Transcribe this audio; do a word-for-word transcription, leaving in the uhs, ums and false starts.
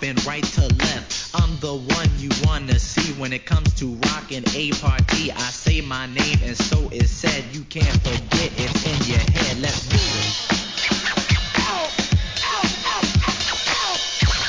moving right to left. I'm the one you wanna see when it comes to rocking a party.